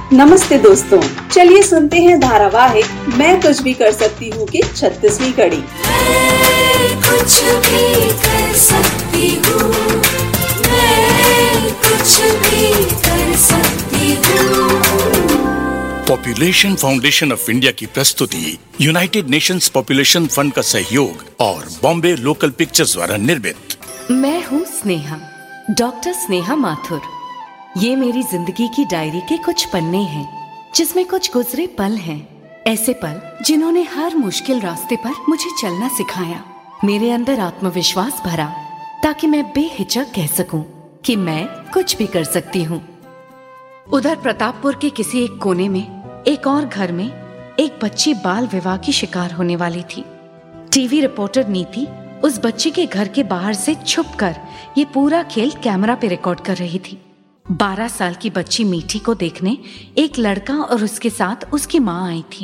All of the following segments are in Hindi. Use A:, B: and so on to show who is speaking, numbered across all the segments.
A: नमस्ते दोस्तों, चलिए सुनते हैं धारावाहिक मैं कुछ भी कर सकती हूँ की 36वीं कड़ी।
B: मैं कुछ भी कर सकती हूँ, मैं कुछ भी कर सकती हूँ।
C: पॉपुलेशन फाउंडेशन ऑफ इंडिया की प्रस्तुति, यूनाइटेड नेशंस पॉपुलेशन फंड का सहयोग और बॉम्बे लोकल पिक्चर्स द्वारा निर्मित।
D: मैं हूँ स्नेहा, डॉक्टर स्नेहा माथुर। ये मेरी जिंदगी की डायरी के कुछ पन्ने हैं, जिसमें कुछ गुजरे पल हैं। ऐसे पल जिन्होंने हर मुश्किल रास्ते पर मुझे चलना सिखाया, मेरे अंदर आत्मविश्वास भरा, ताकि मैं बेहिचक कह सकूं कि मैं कुछ भी कर सकती हूँ। उधर प्रतापपुर के किसी एक कोने में, एक और घर में, एक बच्ची बाल विवाह की शिकार होने वाली थी। टीवी रिपोर्टर नीति उस बच्ची के घर के बाहर से छुपकर ये पूरा खेल कैमरा पे रिकॉर्ड कर रही थी। 12 साल की बच्ची मीठी को देखने एक लड़का और उसके साथ उसकी माँ आई थी।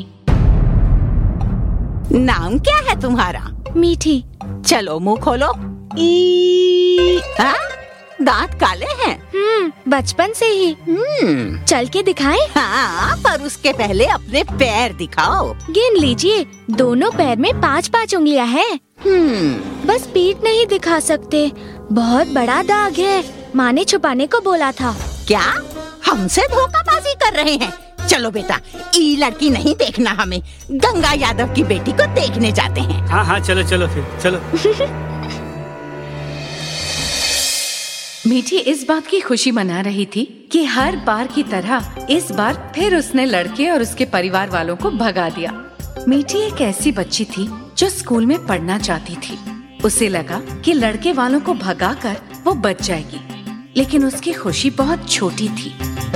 E: नाम क्या है तुम्हारा?
F: मीठी।
E: चलो मुंह खोलो। दांत काले हैं?
F: बचपन से ही। चल के दिखाएं?
E: हाँ, पर उसके पहले अपने पैर दिखाओ।
F: गिन लीजिए, दोनों पैर में 5-5 उंगलियां हैं। बस पीठ नहीं दिखा सकते, बहुत बड़ा दाग है। माँ ने छुपाने को बोला था।
E: क्या हमसे धोखाबाजी कर रहे हैं? चलो बेटा, ये लड़की नहीं देखना हमें, गंगा यादव की बेटी को देखने जाते हैं।
G: हाँ चलो फिर चलो।
D: मीठी इस बात की खुशी मना रही थी कि हर बार की तरह इस बार फिर उसने लड़के और उसके परिवार वालों को भगा दिया। मीठी एक ऐसी बच्ची थी जो स्कूल में पढ़ना चाहती थी। उसे लगा कि लड़के वालों को भगाकर वो बच जाएगी, लेकिन उसकी खुशी बहुत छोटी थी।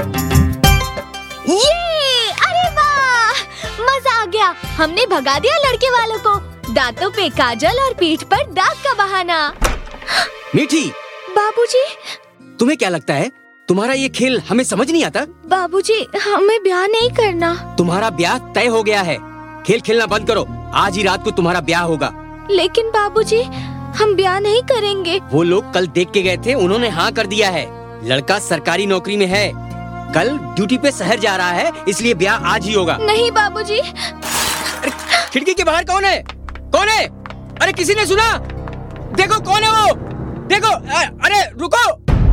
F: अरे वाह, मजा आ गया, हमने भगा दिया लड़के वालों को। दांतों पे काजल और पीठ पर दाग का बहाना।
H: मीठी,
F: बाबूजी,
H: तुम्हें क्या लगता है तुम्हारा ये खेल हमें समझ नहीं आता?
F: बाबूजी, हमें ब्याह नहीं करना।
H: तुम्हारा ब्याह तय हो गया है, खेल खेलना बंद करो। आज ही रात को तुम्हारा ब्याह होगा।
F: लेकिन बाबूजी, हम ब्याह नहीं करेंगे।
H: वो लोग कल देख के गए थे, उन्होंने हाँ कर दिया है। लड़का सरकारी नौकरी में है, कल ड्यूटी पे शहर जा रहा है, इसलिए ब्याह आज ही होगा।
F: नहीं बाबूजी।
H: खिड़की के बाहर कौन है? कौन है? अरे किसी ने सुना? देखो कौन है वो, देखो। अरे रुको।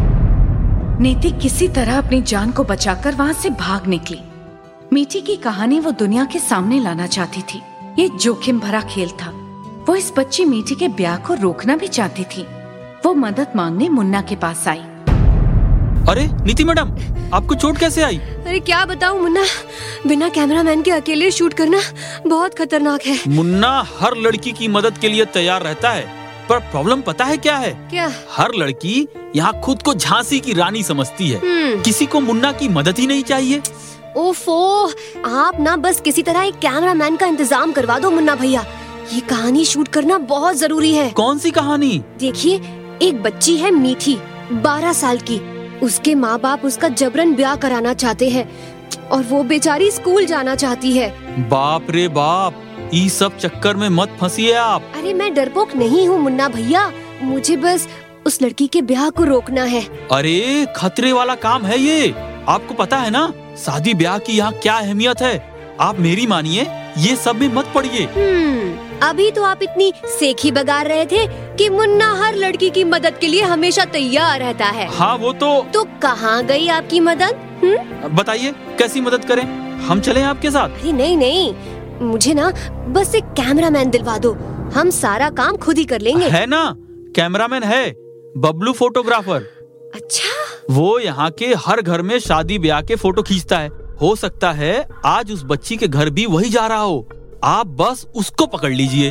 D: नीति किसी तरह अपनी जान को बचाकर वहाँ से भाग निकली। मीठी की कहानी वो दुनिया के सामने लाना चाहती थी। ये जोखिम भरा खेल था। वो इस बच्ची मीठी के ब्याह को रोकना भी चाहती थी। वो मदद मांगने मुन्ना के पास आई।
G: अरे नीति मैडम, आपको चोट कैसे आई?
I: अरे क्या बताऊं मुन्ना, बिना कैमरामैन के अकेले शूट करना बहुत खतरनाक है।
G: मुन्ना हर लड़की की मदद के लिए तैयार रहता है, पर प्रॉब्लम पता है क्या है?
I: क्या?
G: हर लड़की यहाँ खुद को झांसी की रानी समझती है। किसी को मुन्ना की मदद ही नहीं चाहिए।
I: ओफो, आप ना बस किसी तरह एक कैमरामैन का इंतजाम करवा दो मुन्ना भैया। ये कहानी शूट करना बहुत जरूरी है।
G: कौन सी कहानी?
I: देखिए, एक बच्ची है मीठी, 12 साल की। उसके माँ बाप उसका जबरन ब्याह कराना चाहते हैं और वो बेचारी स्कूल जाना चाहती है।
G: बाप रे बाप, ये सब चक्कर में मत फंसिए आप।
I: अरे मैं डरपोक नहीं हूँ मुन्ना भैया, मुझे बस उस लड़की के ब्याह को रोकना है।
G: अरे खतरे वाला काम है ये। आपको पता है ना शादी ब्याह की यहाँ क्या अहमियत है। आप मेरी मानिए, ये सब में मत पड़िए।
I: अभी तो आप इतनी सेखी बगार रहे थे कि मुन्ना हर लड़की की मदद के लिए हमेशा तैयार रहता है।
G: हाँ वो तो
I: कहाँ गई आपकी मदद?
G: बताइए कैसी मदद करें? हम चलें आपके साथ?
I: अरे नहीं, मुझे ना बस एक कैमरामैन दिलवा दो, हम सारा काम खुद ही कर लेंगे।
G: है ना, कैमरामैन है, बबलू फोटोग्राफर।
I: अच्छा,
G: वो यहाँ के हर घर में शादी ब्याह के फोटो खींचता है। हो सकता है आज उस बच्ची के घर भी वही जा रहा हो। आप बस उसको पकड़ लीजिए।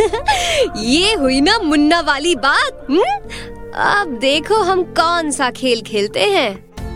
I: ये हुई ना मुन्ना वाली बात। अब देखो हम कौन सा खेल खेलते हैं।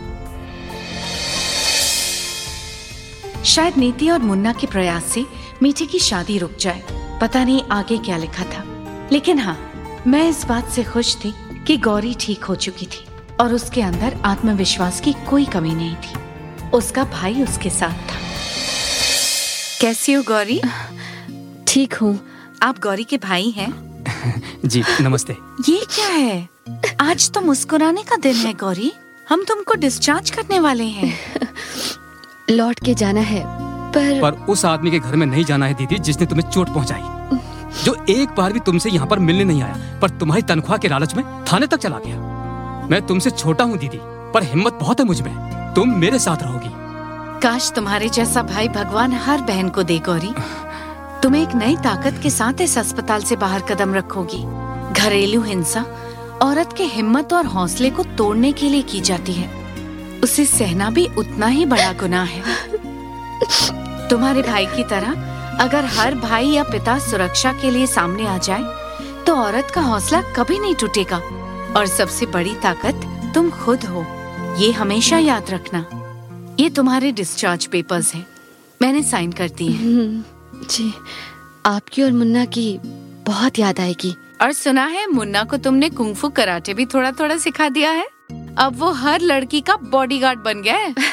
D: शायद नीति और मुन्ना के प्रयास से मीठी की शादी रुक जाए। पता नहीं आगे क्या लिखा था, लेकिन हाँ, मैं इस बात से खुश थी कि गौरी ठीक हो चुकी थी और उसके अंदर आत्मविश्वास की कोई कमी नहीं थी। उसका भाई उसके साथ था। कैसी हो गौरी?
F: ठीक हूँ।
D: आप गौरी के भाई हैं?
H: जी नमस्ते।
D: ये क्या है? आज तो मुस्कुराने का दिन है गौरी। हम तुमको डिस्चार्ज करने वाले हैं।
I: लौट के जाना है, पर
J: उस आदमी के घर में नहीं जाना है दीदी, जिसने तुम्हें चोट पहुंचाई, जो एक बार भी तुमसे यहाँ पर मिलने नहीं आया, पर तुम्हारी तनख्वाह के लालच में थाने तक चला गया। मैं तुमसे छोटा हूँ दीदी, पर हिम्मत बहुत है मुझ में। तुम मेरे साथ रहोगी।
D: काश तुम्हारे जैसा भाई भगवान हर बहन को दे गौरी। तुम एक नई ताकत के साथ इस अस्पताल से बाहर कदम रखोगी। घरेलू हिंसा औरत के हिम्मत और हौसले को तोड़ने के लिए की जाती है, उसे सहना भी उतना ही बड़ा गुनाह है। तुम्हारे भाई की तरह अगर हर भाई या पिता सुरक्षा के लिए सामने आ जाए तो औरत का हौसला कभी नहीं टूटेगा। और सबसे बड़ी ताकत तुम खुद हो, ये हमेशा याद रखना। ये तुम्हारे डिस्चार्ज पेपर्स हैं, मैंने साइन कर दिए हैं।
I: जी, आपकी और मुन्ना की बहुत याद आएगी।
D: और सुना है मुन्ना को तुमने कुंग फू कराटे भी थोड़ा थोड़ा सिखा दिया है। अब वो हर लड़की का बॉडीगार्ड बन गया है।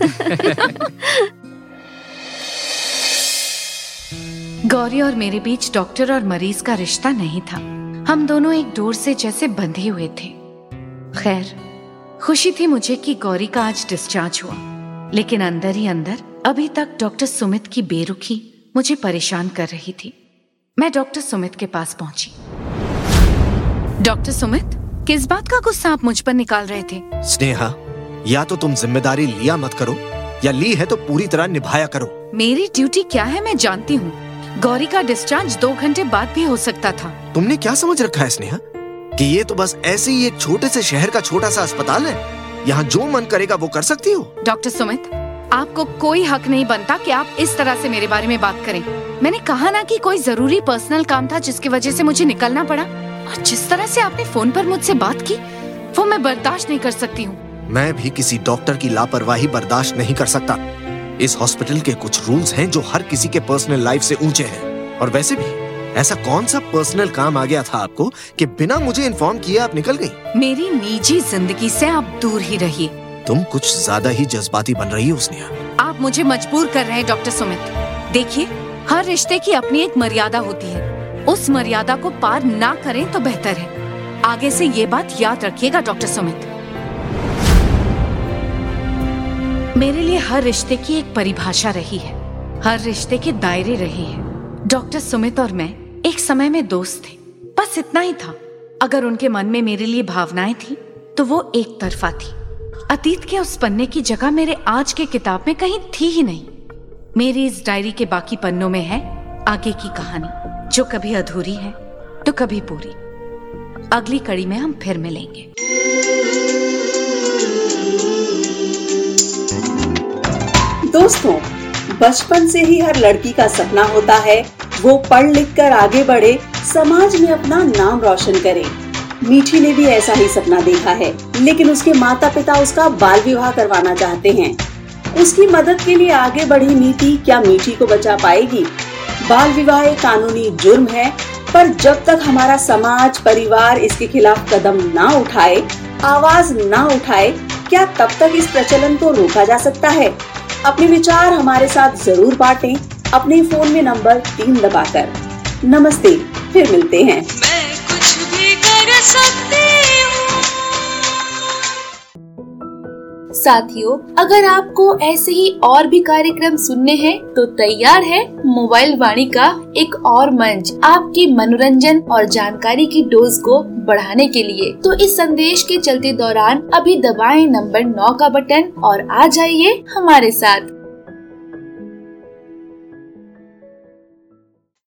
D: गौरी और मेरे बीच डॉक्टर और मरीज का रिश्ता नहीं था। हम दोनों एक डोर से जैसे बंधे हुए थे। खैर, खुशी थी मुझे कि गौरी का आज डिस्चार्ज हुआ, लेकिन अंदर ही अंदर अभी तक डॉक्टर सुमित की बेरुखी मुझे परेशान कर रही थी। मैं डॉक्टर सुमित के पास पहुंची। डॉक्टर सुमित, किस बात का गुस्सा आप मुझ पर निकाल रहे थे?
K: स्नेहा, या तो तुम जिम्मेदारी लिया मत करो, या ली है तो पूरी तरह निभाया करो।
D: मेरी ड्यूटी क्या है मैं जानती हूँ। गौरी का डिस्चार्ज 2 घंटे बाद भी हो सकता था।
K: तुमने क्या समझ रखा है स्नेहा, कि ये तो बस ऐसे ही एक छोटे से शहर का छोटा सा अस्पताल है, यहाँ जो मन करेगा वो कर सकती हो?
D: डॉक्टर सुमित, आपको कोई हक नहीं बनता कि आप इस तरह से मेरे बारे में बात करें। मैंने कहा ना कि कोई जरूरी पर्सनल काम था जिसकी वजह से मुझे निकलना पड़ा, और जिस तरह से आपने फोन पर मुझसे बात की वो मैं बर्दाश्त नहीं कर सकती हूँ।
K: मैं भी किसी डॉक्टर की लापरवाही बर्दाश्त नहीं कर सकता। इस हॉस्पिटल के कुछ रूल्स हैं जो हर किसी के पर्सनल लाइफ से ऊंचे हैं। और वैसे भी ऐसा कौन सा पर्सनल काम आ गया था आपको कि बिना मुझे इन्फॉर्म किए आप निकल गई?
D: मेरी निजी जिंदगी से आप दूर ही रहिए।
K: तुम कुछ ज्यादा ही जज्बाती बन रही हो स्नेहा।
D: आप मुझे मजबूर कर रहे हैं डॉक्टर सुमित। देखिए, हर रिश्ते की अपनी एक मर्यादा होती है, उस मर्यादा को पार ना करें तो बेहतर है। आगे से ये बात याद रखिएगा डॉक्टर सुमित। मेरे लिए हर रिश्ते की एक परिभाषा रही है, हर रिश्ते के दायरे रहे हैं। डॉक्टर सुमित और मैं एक समय में दोस्त थे, बस इतना ही था। अगर उनके मन में मेरे लिए भावनाएं थी तो वो एक तरफा थी। अतीत के उस पन्ने की जगह मेरे आज के किताब में कहीं थी ही नहीं। मेरी इस डायरी के बाकी पन्नों में है आगे की कहानी, जो कभी अधूरी है तो कभी पूरी। अगली कड़ी में हम फिर मिलेंगे।
A: दोस्तों, बचपन से ही हर लड़की का सपना होता है वो पढ़ लिख कर आगे बढ़े, समाज में अपना नाम रोशन करे। मीठी ने भी ऐसा ही सपना देखा है, लेकिन उसके माता पिता उसका बाल विवाह करवाना चाहते हैं। उसकी मदद के लिए आगे बढ़ी मीठी क्या मीठी को बचा पाएगी? बाल विवाह एक कानूनी जुर्म है, पर जब तक हमारा समाज परिवार इसके खिलाफ कदम ना उठाए, आवाज ना उठाए, क्या तब तक इस प्रचलन को रोका जा सकता है? अपने विचार हमारे साथ जरूर बांटें, अपने फोन में नंबर 3 दबाकर। नमस्ते, फिर मिलते हैं।
B: मैं कुछ भी कर सकती हूँ।
L: साथियों, अगर आपको ऐसे ही और भी कार्यक्रम सुनने हैं तो तैयार है मोबाइल वाणी का एक और मंच आपकी मनोरंजन और जानकारी की डोज को बढ़ाने के लिए। तो इस संदेश के चलते दौरान अभी दबाएं नंबर 9 का बटन और आ जाइए हमारे साथ।